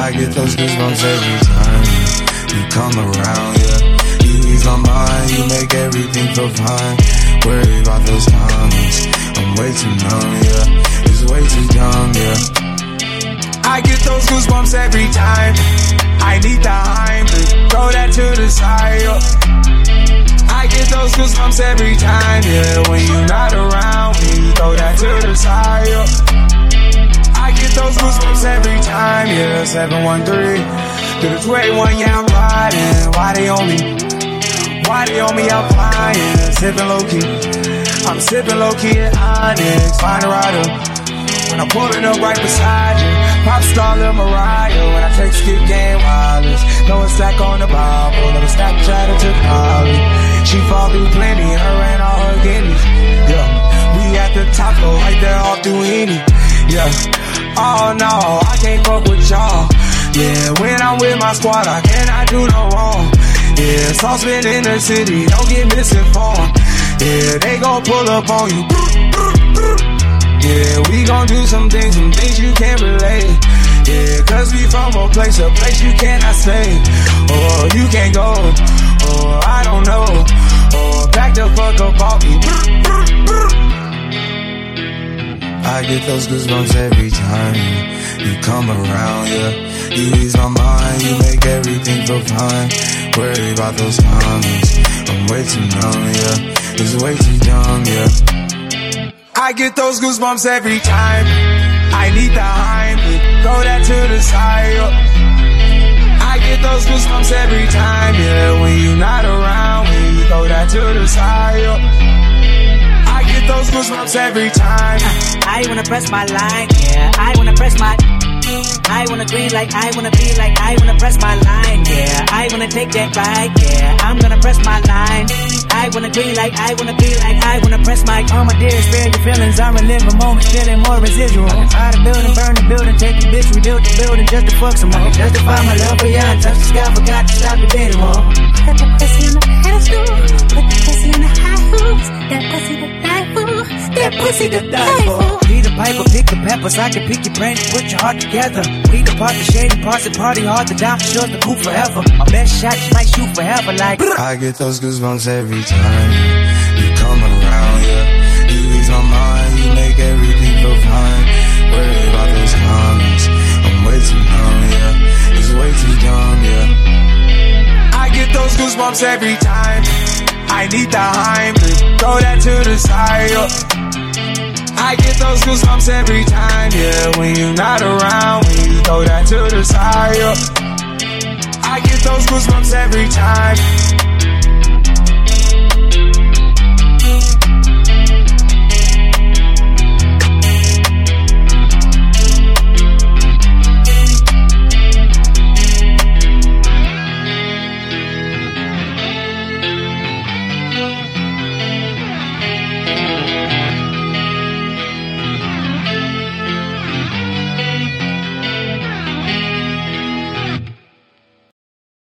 I get those goosebumps every time you come around, yeah. You ease my mind, you make everything feel fine. Worry about those comments, I'm way too numb, yeah. It's way too dumb, yeah. I get those goosebumps every time I need the Heimlich, throw that to the side, yeah. I get those goosebumps every time, yeah. When you're not around, when you throw that to the side, yeah. I get those goosebumps every time, yeah. 713 through the 281, yeah, I'm riding. Why they on me? Why they on me? I'm flying, sipping low key. I'm sipping low key at Onyx. Find a rider when I'm pulling up right beside you. Pop star Lil Mariah when I text Skip Game Wireless. Throw a stack on the Bible, let a stack chatter to Polly. She fall through plenty, her and all her guineas. Yeah, we at the top though, right there all through any. Yeah, oh no, I can't fuck with y'all. Yeah, when I'm with my squad, I cannot do no wrong. Yeah, saucepan in the city, don't get misinformed. Yeah, they gon' pull up on you. Yeah, we gon' do some things you can't relate. Yeah, cause we from a place you cannot stay. Or you can't go, or I don't know. Or back the fuck up off me. I get those goosebumps every time you come around, yeah. You ease my mind, you make everything feel fine. Worry about those comments, I'm way too numb, yeah. It's way too dumb, yeah. I get those goosebumps every time I need the Heimlich, throw that to the side, yeah. I get those goosebumps every time, yeah. When you're not around, when you throw that to the side, yeah. I get those goosebumps every time. I wanna press my line, yeah. I wanna press my. I wanna green like I wanna be like I wanna press my line, yeah. I wanna take that ride, yeah. I'm gonna press my line. I wanna green like I wanna be like I wanna press my. Oh my dear, spare your feelings. I'm reliving moments, feeling more residual. Tired of building, burn the building, take the bitch, rebuild the building just to fuck some more. Justify my love for you, touch the sky, forgot to stop the baby wall. Put the pussy in the pedestal, put the pussy in the high hoops. That pussy to die for, that pussy to die for. Be the piper, pick the peppers. I can pick your brain and put your heart together. We the part the shady parts and party hard to die for sure the cool forever. My best shot might shoot forever like. I get those goosebumps every time you come around, yeah. You ease my mind, you make everything feel fine. Worry about those comments, I'm way too numb, yeah. It's way too dumb, yeah. I get those goosebumps every time I need the Heimlich, throw that to the side, yeah. I get those goosebumps every time, yeah. When you're not around, when you throw that to the side, yeah. I get those goosebumps every time